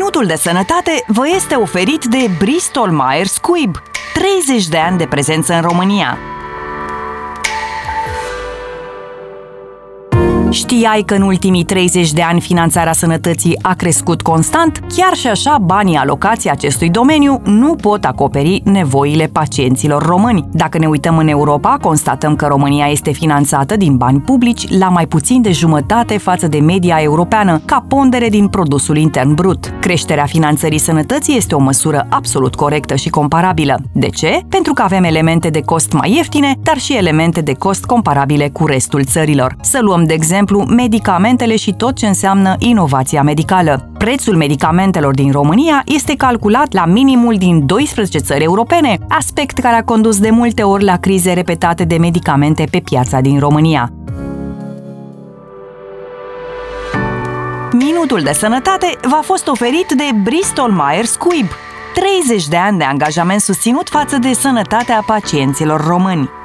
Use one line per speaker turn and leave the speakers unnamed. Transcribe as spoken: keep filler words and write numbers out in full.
Minutul de sănătate vă este oferit de Bristol Myers Squibb. treizeci de ani de prezență în România. Știai că în ultimii treizeci de ani finanțarea sănătății a crescut constant? Chiar și așa, banii alocați acestui domeniu nu pot acoperi nevoile pacienților români. Dacă ne uităm în Europa, constatăm că România este finanțată din bani publici la mai puțin de jumătate față de media europeană, ca pondere din produsul intern brut. Creșterea finanțării sănătății este o măsură absolut corectă și comparabilă. De ce? Pentru că avem elemente de cost mai ieftine, dar și elemente de cost comparabile cu restul țărilor. Să luăm de exemplu medicamentele și tot ce înseamnă inovația medicală. Prețul medicamentelor din România este calculat la minimul din doisprezece țări europene, aspect care a condus de multe ori la crize repetate de medicamente pe piața din România. Minutul de sănătate v-a fost oferit de Bristol Myers Squibb. treizeci de ani de angajament susținut față de sănătatea pacienților români.